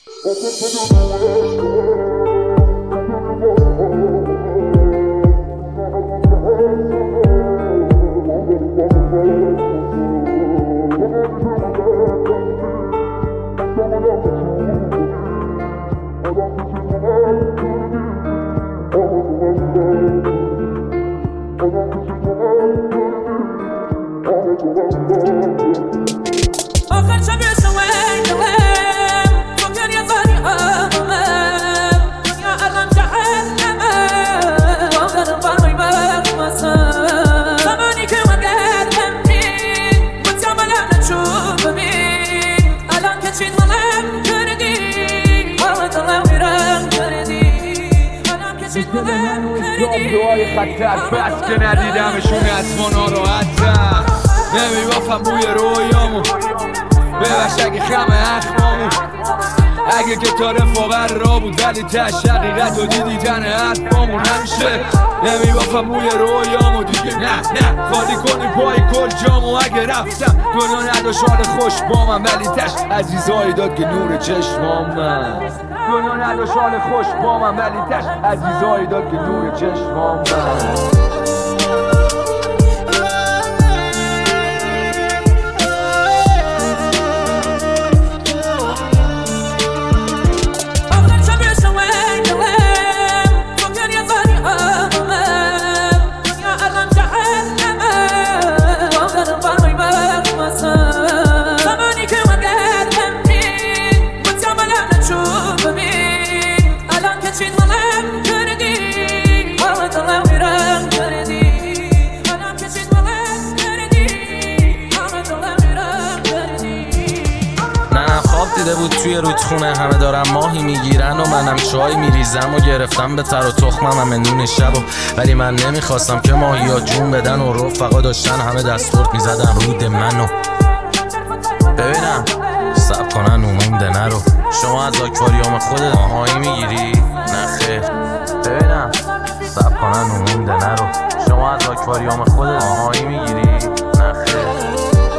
دعای خطر بس که ندیدمشون از ما ناراحتم نمیبافم بوی رویامو ببخش اگه خم اخمامو اگه که تا رفاقت را بود ولی تش حقیقت و دیدی تن حرفامون همیشه نمیبافم بوی رویامو دیگه نه خالی کنی پای کل جامو اگه رفتم دنیا نداشت حال خوش با من ولی تش عزیزایی داد که نور چشمام من دنیا نداشت حال خوش با من ولی تش عزیزایی داد که نور چشمام من دیده بود توی رودخونه همه دارن ماهی میگیرن و منم چای میریزم و گرفتم به تر و تخمم همه نون شب ولی من نمیخواستم که ماهی ها جون بدن و رفقا داشتن همه دستورد میزدن رود منو ببینم سب کنن اومونده نرو شما از آکواریوم خودت ماهی میگیری؟ نخیر ببینم سب کنن اومونده نرو شما از آکواریوم خودت ماهی میگیری؟ نخیر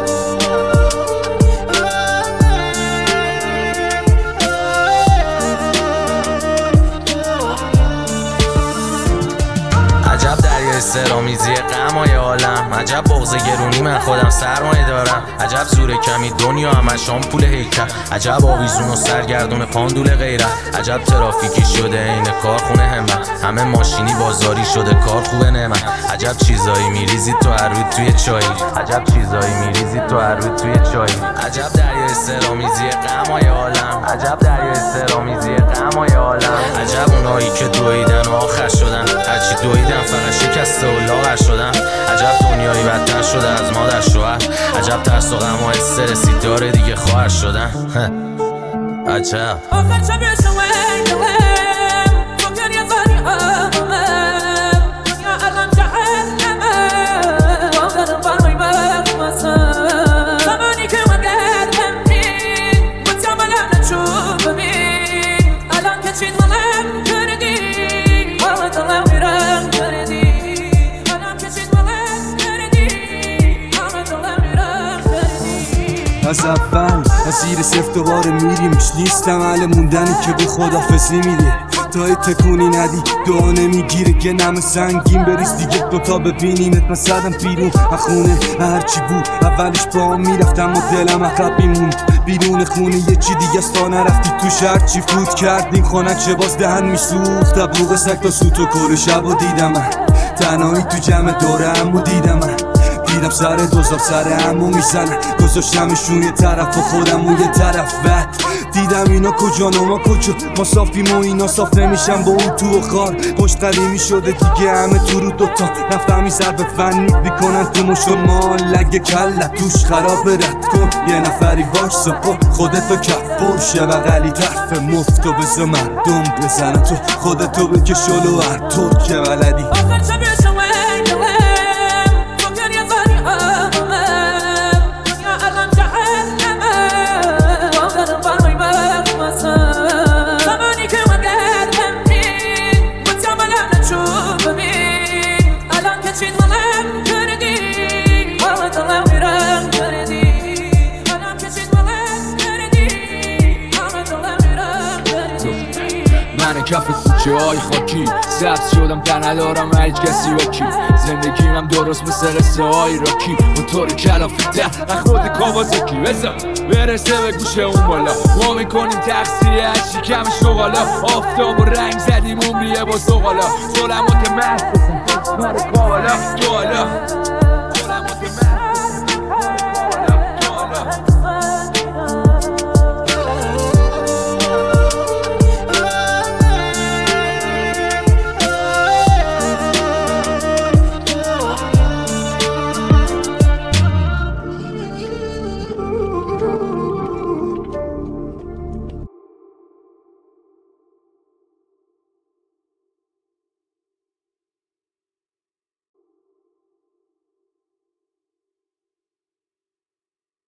عجب دریای سرامیزی غمای عالم عجب بغض گرونی من خودم سرمایه دارم عجب زور کمی دنیا همش آمپول هیکل عجب آویزون و سرگردون پاندول غیرت عجب ترافیکی شده این کارخونه همت همه ماشینی بازاری شده کار خوبه نعمت عجب چیزایی میریزی تو هر روز توی چایی عجب چیزایی میریزی تو هر روز توی چایی عجب دریای سرامیزی غمای عالم عجب دریای سرامیزی غمای عالم عجب اونایی که دویدن و آخر شدن هرچی دویدن فقط شکسته و لاغر شدن عجب دنیایی بدتر شده از مادر شوهر عجب ترس و غم و استرسی داره دیگه خواهر شدن عجب از اول از زیر سفتوار میریمش نیستم اهل موندنی که به خدافظی میده تا تکونی ندی دعا نمیگیره که نم سنگین بریز دیگه دوتا ببینیمت من زدم بیرون خونه هرچی بود اولش با میرفتم و دلم عقب میموند بیرون خونه یه چی دیگه است تا نرفتی توش هرچی فوت کردیم خانک چه باز دهن میسوخت تبلوغ سگ تا سوت و کل شب و دیدم من تنهایی تو جمع دورم و دیدم من دیدم سر دوزار سر همو میزنن گذاشتمشون یه طرف و خودم اون یه طرف بد دیدم اینا کجا ما کجا ما صافیم و اینا صاف نمیشن با اون تو و خار پشت قدیمی شده دیگه همه تو رو دوتا رفتم این ضرب فنی میکنن تو مشو ما لگه کلت توش خراب رد کن یه نفری وایسا خودتو کف برشه بغلی طرف مفتو بزا مردم بزنن تو خودتو بکش جلو هر طور که بلدی من کف کوچه های خاکی سبز شدم در ندارم هیچ کسی با کی زندگیم درست مثل قصه های راکی موتور کلافی ده خود کاوازاکی بزن برسه به گوشه اون بالا ما میکنیم تقصیه از شکم شغالا آفتاب و رنگ زدیم عمریه با زغالا ظلمات محض بسن کالا جوالا ظلمات محض بسن کالا جوالا